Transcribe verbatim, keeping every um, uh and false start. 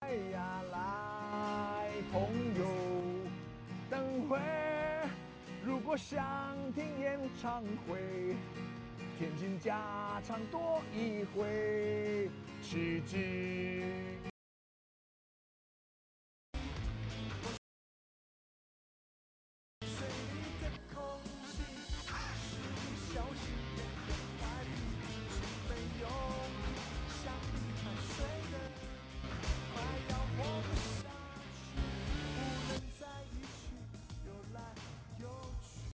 呀，来，朋友，等会儿如果想听演唱会，天津加唱多一回，吃鸡